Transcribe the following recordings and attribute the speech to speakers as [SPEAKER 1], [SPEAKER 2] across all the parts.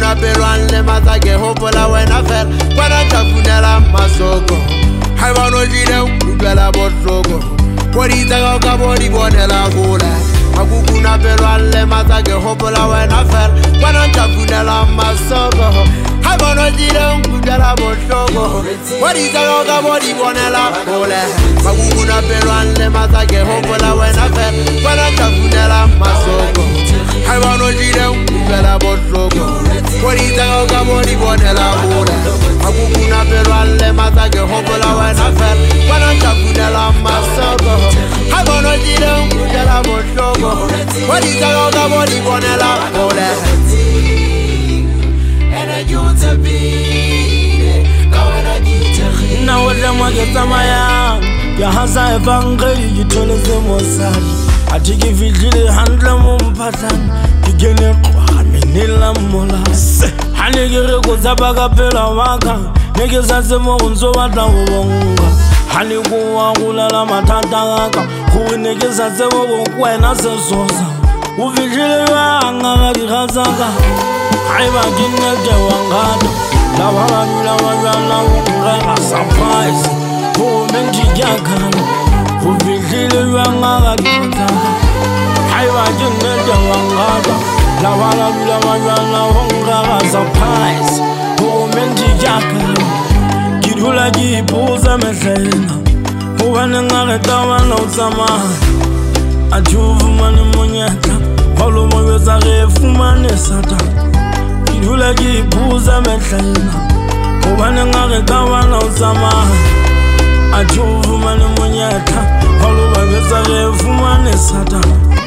[SPEAKER 1] Maguguna Peruan le matake hopola wena fer Kwana tafunela masoko Haiba no jile ubela botroko Kodi taga kabodi bonela gula Maguguna Peruan le matake hopola wena fer Kwana tafunela masoko Haiba no jile ubela botroko Kodi taga kabodi bonela gula Maguguna Peruan le matake hopola wena fer Kwana tafunela masoko Haiba no jile ubela botroko Kodi taga kabodi bonela gula Maguguna Peruan le matake hopola wena fer Kwana tafunela masoko Haiba no jile ubela botroko Kodi taga kabodi bonela gula
[SPEAKER 2] Now what them want get Maya? Ya hasa evangeli yitole zemosali. Atiki vigili handle mumpatan. Kigene kwa minila mola. Hanigere kuzabaga pela waka. Negeza zemo unzo wata uonga. Hanikuwa kulala matataka. Kuinegeza zemo kukwena sesosa. Uvigili wanga gihazaka. Haiba kinete wangata. La wala nula wala wunga surprise. Who meant to yakano? Who vigil wanga gita? Haiba kinete wangata. La wala nula wala wunga surprise. Who meant to yakano? Kidula gipuza meshena. Who wananga tawana usama. Ajuvu mani munyata. Holo mweza refumane sata. Kidula gipuza meshena. Ubane ngare kawana usama. Ajuvu mani munyata. Holo mweza refumane sata.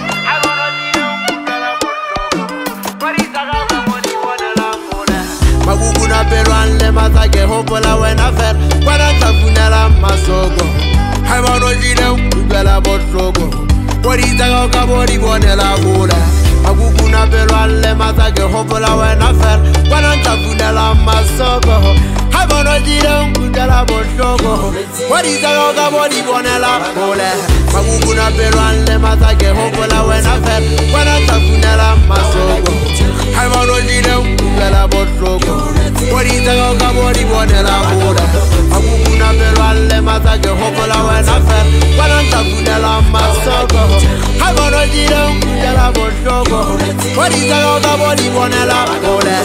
[SPEAKER 1] Maguguna Peruan le matake hopola wena fer Kwana tafunela masoko Haiba no jile ubela botroko Kodi taga kabodi bonela gula Maguguna Peruan le matake hopola wena fer Kwana tafunela masoko Haiba no jile ubela botroko Kodi taga kabodi bonela gula Maguguna Peruan le matake hopola wena fer Kwana tafunela masoko Haiba no jile ubela botroko Kodi taga kabodi bonela gula Maguguna Peruan le matake hopola wena fer Kwana tafunela masoko Haiba no jile ubela botroko Kodi taga kabodi bonela gula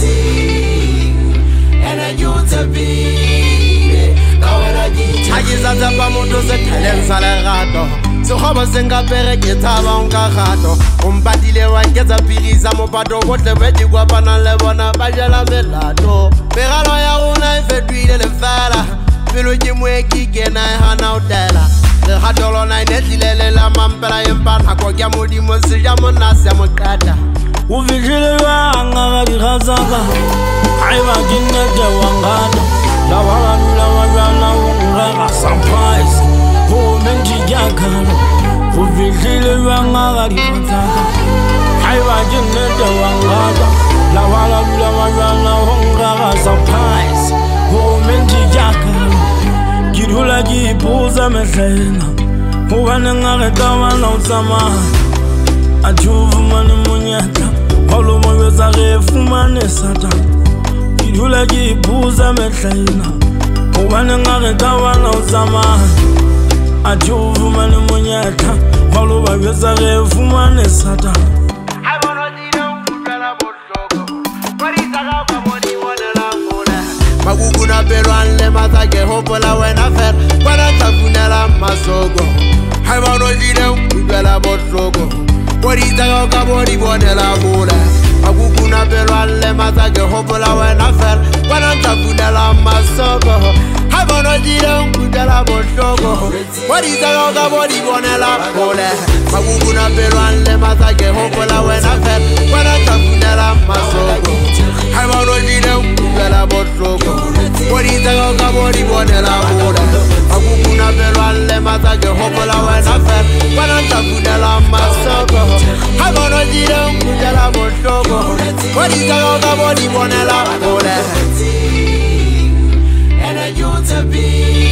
[SPEAKER 1] Agiza tapa moto se telenza le gato Sekgobo se nka pere ke tshaba nka gato Ompatile wa nketsa pirisa mopato botle bedi kopana le bona ba jela melato Pegalo ya rona e fetohile lefela Pelo ke moe ke kena e hana o tela Legato lona e netlile le la mampela Empa nako ke modimo se ja monase ya mokata
[SPEAKER 2] Uvigile wanga gadi khazaka. Haiba kinete wangata. La wala nula wala wunga surprise. Who meant to yakano? Uvigile wanga gadi khazaka. Haiba kinete wangata. La wala nula wala wunga surprise. Who meant to yakano? Kidula gipuza meshena. Who wananga kawana usama. Ajuvu mani munyata. Holo mweza refumane sata. Kidula gipuza meshena. Ubane ngare kawana usama. Ajuvu mani munyata. Holo mweza refumane sata.
[SPEAKER 1] Maguguna Peruan le matake hopola wena fer Kwana tafunela masoko Haiba no jile ubela botroko Kodi taga kabodi bonela gula Maguguna Peruan le matake hopola wena fer Kwana tafunela masoko Haiba no jile ubela botroko Kodi taga kabodi bonela gula Maguguna Peruan le matake hopola wena fer Kwana tafunela masoko Haiba no jile ubela botroko Kodi taga kabodi bonela gula Maguguna Peruan le matake hopola wena fer Kwana tafunela masoko Haiba no jile ubela botroko Kodi taga kabodi bonela gula
[SPEAKER 3] And I used to be